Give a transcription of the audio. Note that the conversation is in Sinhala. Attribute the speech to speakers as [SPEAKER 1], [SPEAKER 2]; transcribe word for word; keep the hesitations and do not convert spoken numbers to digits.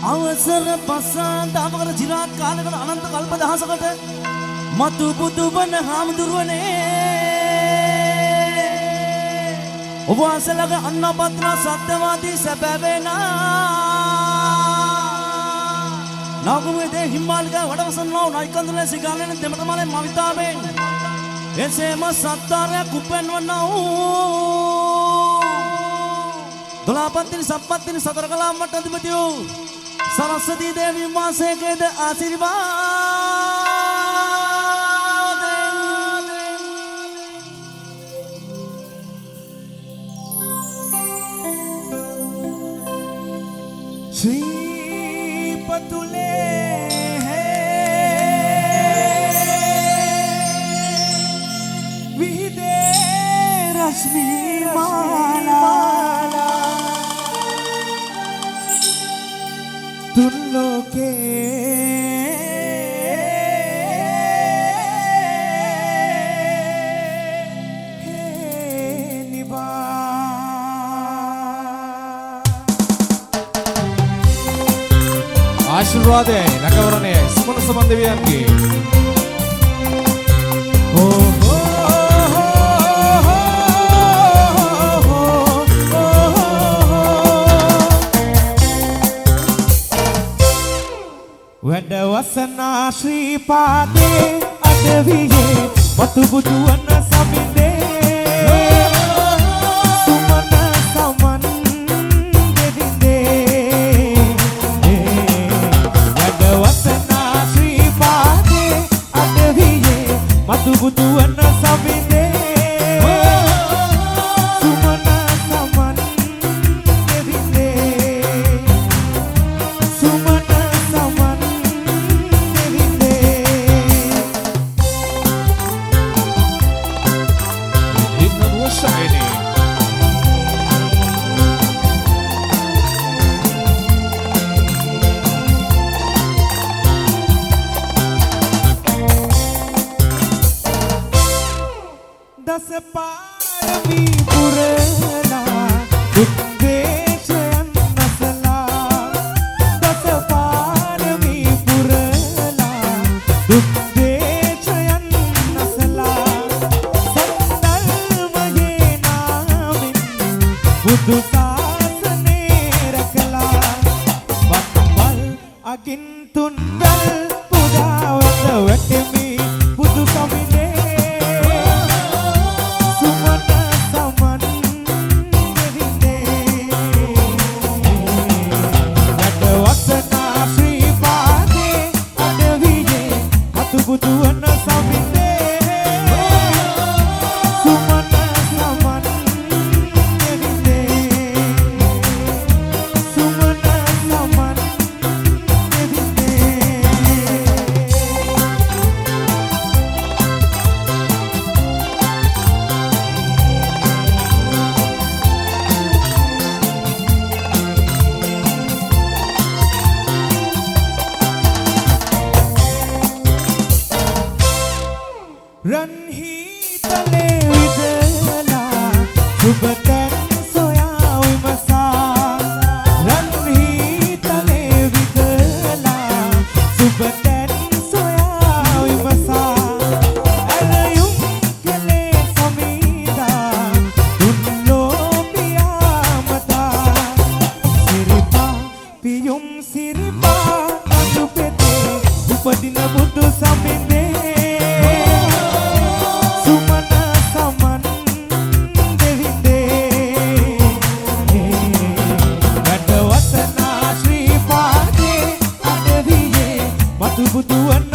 [SPEAKER 1] අවසර පස්සාන්තාවකට ජිරාත් කාලයකට අනන්ත කල්ප දහසකට මතු බුදු වන හාමුදුරුවනේ ඔබ වහන්සේලාගේ අන්නපත්‍ර සත්‍යවාදී සැබෑවෙනා නාගුමේදී හිමාලික වඩවසන්නා නයිකන්දුලේ සිගාලෙන දෙමටමලේ මවිතාවෙන් එසේම සත්තාරයක් උපෙන්වන්නා වූ දොළහපත්තිනි සප්පත්තිනි සතර කලා මට අධිපති වූ සරස්වතී දේවී මාසේකේද ආශිර්වාදයෙන් ශ්‍රී පතුලේ විහිදේ රශ්මි මාලා තුන්ලෝකේ නිවා
[SPEAKER 2] ආශිර්වාදයයි නගවරණයයි සුමන සමන් දෙවියන්ගේ
[SPEAKER 1] වැඩවසනා ශ්‍රී පාදේ අඩවියේ වතු බුදු වන සමිඳේ සුමන සමන් දෙවිඳේ වැඩවසනා ශ්‍රී පාදේ අඩවියේ වතු බුදු වන සමිඳේ
[SPEAKER 3] Butuan